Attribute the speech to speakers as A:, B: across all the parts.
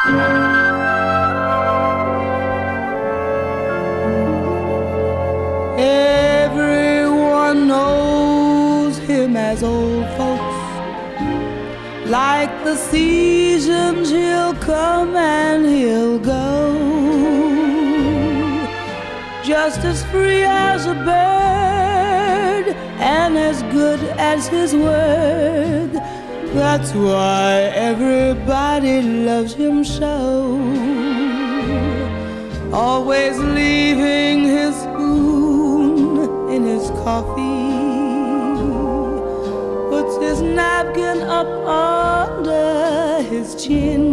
A: Everyone knows him as old folks. Like the seasons, he'll come and he'll go, just as free as a bird and as good as his word. That's why everybody loves him so, always leaving his spoon in his coffee, puts his napkin up under his chin,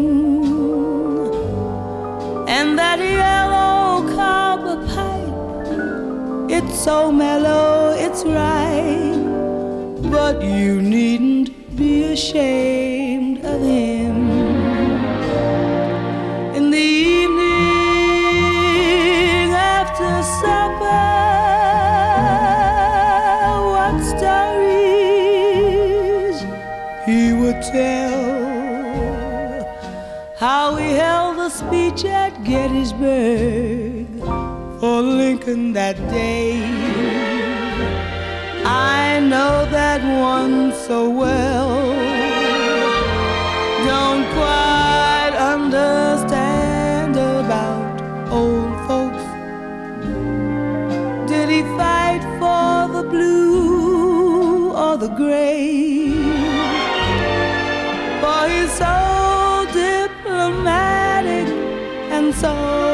A: and that yellow copper pipe, it's so mellow, it's right, but you needn't be ashamed of him. In the evening after supper, what stories he would tell, how he held the speech at Gettysburg for Lincoln that day. I know that one so well, don't quite understand about old folks. Did he fight for the blue or the gray? For he's so diplomatic and so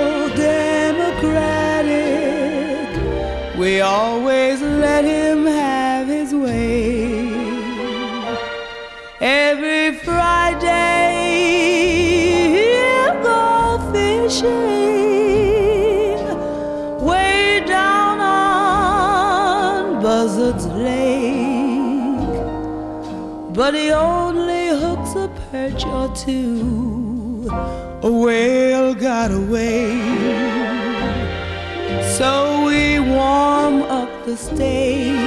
A: democratic, we always let him have his way. Every Friday he'll go fishing way down on Buzzard's Lake, but he only hooks a perch or two. A whale got away, so we warm up the stage.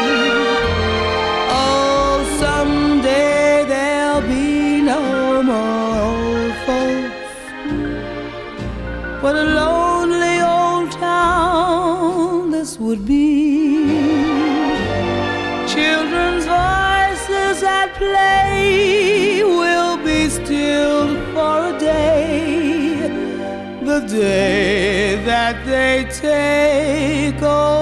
A: Oh, someday there'll be no more old folks. What a lonely old town this would be. Children's voices at play will be stilled for a day, the day that they take old